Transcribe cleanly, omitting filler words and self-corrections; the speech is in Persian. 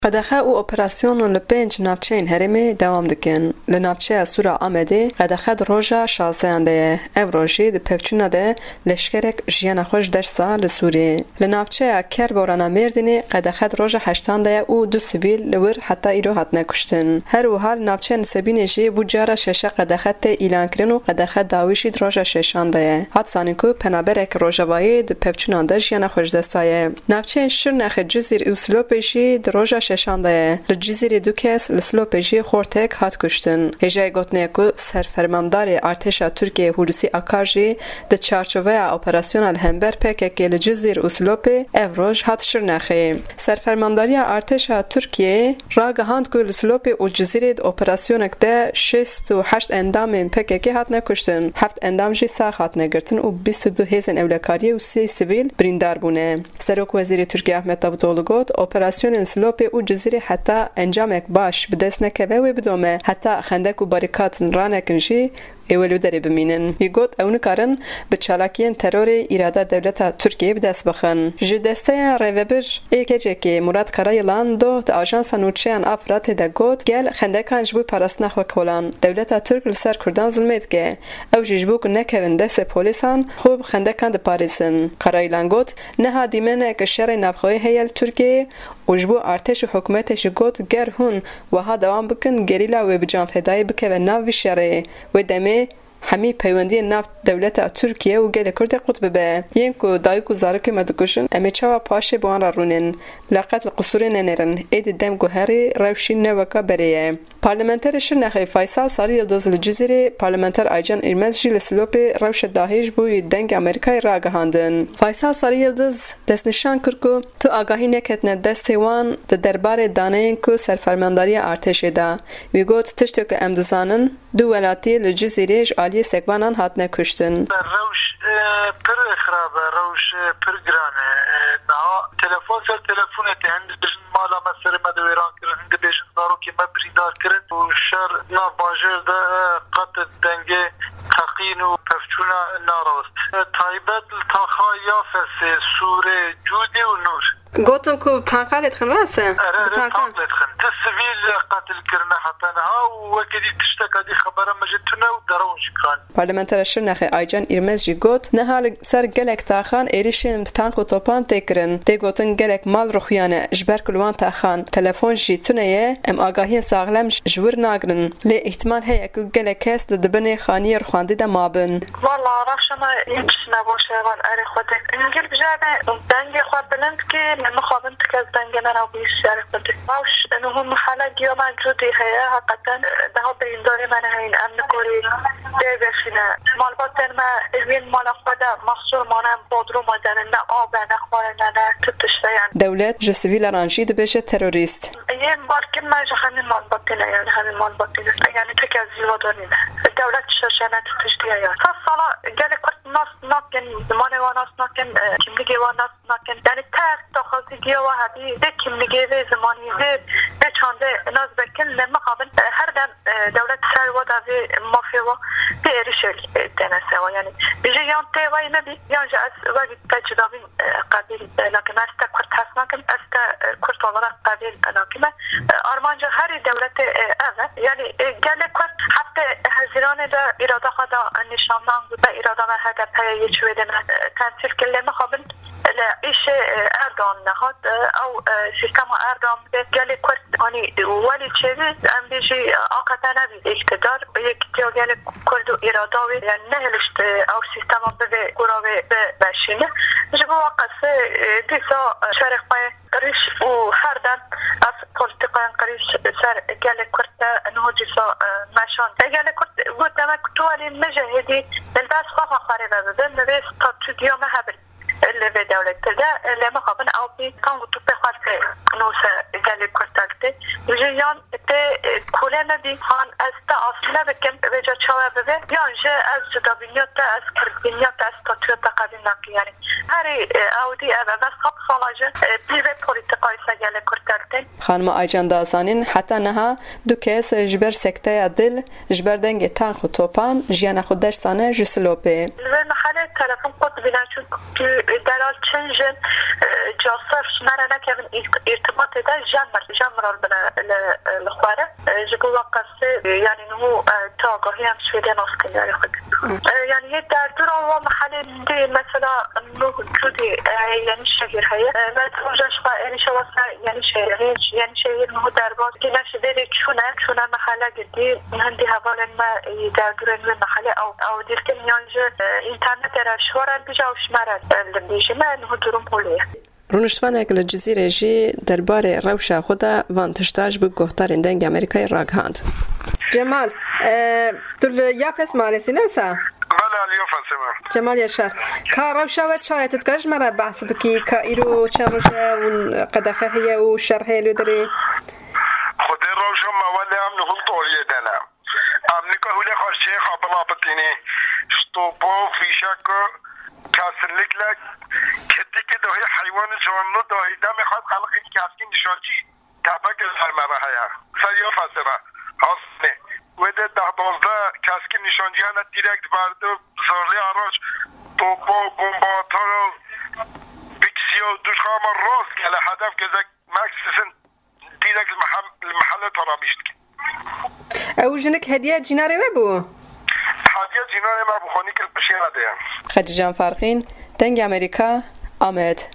قدخه او اپراسیون لپنج ناوچین هرمی دوام دکن. لناوچه سورا آمده قدخه روژا شازده او روژی ده پفچونه ده لشکرک جیان خوش درسا لسوری. لناوچه کر بورانا مردینی قدخه روژا هشتانده او دو سیویل لور حتی ایرو حت نکشتن. هر و حال ناوچه نسبینی جی بودجارا ششه قدخه ته ایلان کرن و قدخه داویشید روژا ششانده. حد سانیکو پنابرک روژاوایی ده پفچونه ده جیان خوش درسایه. ناوچه شرنخ جزیر اوسلوپیشی ده روژا ششانده لجزیره دو کس لسلوپیجی خورتک هات کشتن. هجای گوتنه کو سرفرماندار ارتش ترکیه هولوسی آکارجی ده چارچوبه اپراسیون الهمبر پکک لجزیر اوسلوپی اوروج هات شرنخه. سرفرمانداری ارتش ترکیه راگهاند کو لسلوپی و جزیره اپراسیون ده 68 اندام پکک هات نکشتن. 7 اندام جی ساخ هات نگرتن و 22 هزن اولکاری و 3 سیویل بریندار بونه. سروک وزیر ترکیه احمد داوودوغلو گفت اپراسیون سلوپی و جزیره حتی انجامک باش بدست نکوه و بدومه حتی خندک و باریکات رانکن جی اولو داری بمینن. یگوت اون کارن به چالاکین ترور اراده دولت ترکیه بدست بخن. جدسته ریوبر ایکجه که مراد کرایلان دو تا آژانس نوچهان افراد ده گوت گل خندکان جبو پاراست نخو کولان. دولت ترک لسر کردان ظلمید که او جبو که نکوین دست پولیسان خوب خندکان ده پاریسن. کرایلان گوت نه دیمنه که شر نفخوی هیل ترکیه وجبو ارتش و حکومتش گوت گر هون و ها دوام بکن گریلا و بجان فدای بکه و ناو شره و دمه همی پیوندی نفت دولت ترکیه و گل کرد قطب به ین کو دایکو زارک مدکشن امی چاوا پاشه بوان را رونن لقت القصور ننرن اید دم گوهری روشین نوکا بریه. پارلمانتر شرنخ فیصل ساری یلدز الجزیره پارلمانتر آیجان ایرمز جیل سلوپ روش داهیج بوی دنگ امریکای راگهاندن. فیصل ساری یلدز دست نشان کرد تو آگاهی نکتن دست وان د دربار دانین کو سرفرمانداری ارتش ده. میگوت تشت که امدزانن دو ولاتی الجزیره عالی سکبانان هات نکشتن. روش پر خراب روش پر گرانه. نه تلفن سر تلفن هند بجن مالا مسر مدویران کرد هند بجن دارو که مبریدار کرد و شر نا باجر ده قط دنگه تقین و پفچونا ناراست. تایبت التاخا یافس سوره جودی و نور. گوتن کو تانقالت خن راسه؟ تانقالت خن. تسویل قتل کرنه حتی نها و وکدی تشتک دی خبره مجتونه و درونش کن. پارلمانتر شرنخ آیجان ایرمز جی گوت نه حال سر گلک تاخان ایریشن تانق و توپان تکرن. دی گوتن گلک مال رخیانه جبر کلوان تاخان تلفن جی تونه ام آگاهی ساغلم جور ناگرن. لی احتمال هی اکو گلک کس دبنه خانی رخواندی ده مابن. والله راشما هیچ نباشه وال اری خودت. انگل بجانه دنگ خود بلند که نمخابن تكز دنگنا رو بیش شرف بده. باش انهم خلاق يوم موجودی هیا حقیقتا ده ها بینداری من هین امن کوری دیوشینه. مالباتن ما این مال خود محصول مانم بادرو مادرن نه آب نه خواره نه تتشتیان. دولت جسویل رانشید بشه تروریست. یه بار که من همین مالباتنه یعنی همین مالباتنه یعنی تکز زیادانیه. دولت ششانه تتشتیان. فصلا گله کرد ناکن زمان واناس ناکن کیمیگی واناس ناکن یعنی تخصصی گیا و هدی به کیمیگی و زمانی به چنده ناز بکن نمخابن هر دم دولت سر و داوی مافیا و بیریشل تنسه و یعنی بیجی یان تیوایی نبی یان جا از وقتی تجدابین قبیل لکن است کرد هست نکن است کرد ولا قبیل نکن آرمانجا هر دولت اول یعنی گله کرد حتی هزینان دا اراده خدا نشاندن و اراده ما هدف هایی چویدن تنسیل کلی مخابن لعيش أردن نهاد أو سيستم أردن بجالي كرد يعني ولي شيء أم بيجي أقطعنا بالاقتدار يكتيا جالي كردو إرادة يعني نهلشت أو سيستم ببي كراوي بمشينه جبوا قصة ديسا شارك ما قريش وحردن أس بوليتيكا قريش سر جالي كرد إنه ديسا ماشان جالي كرد قلت أنا كتوالي مجهدي للباس خاف خاربة بدل نبيس تطبيق ما هبل اللي في دولة ده اللي ما قبل أو بي كان قطب خالص نوسا قال كرتاكتي وجيان تي كلنا دي هان أستا أصلا بكم بيجا شواب به يانجا أز جدابينيات أز كربينيات أز تطوير تقابلنا يعني هاري أودي أبا بس خب صلاجة بيبي بوليتيكاي سجل كرتاكتي خانم آیجان دازانین حتی نه دو کس جبر سکته دل جبر دنگ تان خو توپان جیان خودش سانه جسلوپه المحل تلفون قد ببینن چون دلال چنجن جاسر شمارنا که من ارتباط ده جمرال بنا لخواره جبو وقت يعني نمو تاقهي هم شويدين أسكن يعني خد يعني يدار دورا ومحل دي مثلا انه جودي يعني شهير هي ما تروجش يعني شواسا يعني شهير انه درباز كي ناش ديري شونا محله جدي هندي هبال ما يدار دورا من محله او ديرتن يانج انترنت را شوارا بيجا وشمارا اللي بيجي ما انه دورم هوليه رونشتوانێک لە جزیرێژی دەربارەی ڕەوشە خۆدا وانتشتاش بە گۆهتارین دەنگی ئەمریکای ڕاگهاند. جەمال یافس مالێسی نەوسا؟ جەمال یەشار کا ڕەوشەوە چایەتت کەش مەرە بەحس بکی کە ئیرۆ چەند ڕۆژە قەدەخە هەیە و شەڕ هەیە لێ دەرێ؟ خودی ڕەوشە ماوەلێ ئەم نهول تۆریە دەنا ئەمریکا هولێ خۆشیە خاپڵا بتینێ شتۆپۆ فیشەکە کاسرlik لك كتك دهي حيوان جانلو دهي دم خاص خلق این کاسکی نشانچی تابک سرمره هیا سریع فسره هستنه وده 10-12 کاسکی نشانچی هنه دیرکت برده زارلی آراج توپا بمباتر بکسی و دوشخام راست که هدف گذک مکسسن دیرکت المحل ترابیشت که او جنك هدیه جیناره بو؟ هدیه جیناره ما بخونی که البشیره ده خدیجان فارقین دنگ امریکا آمد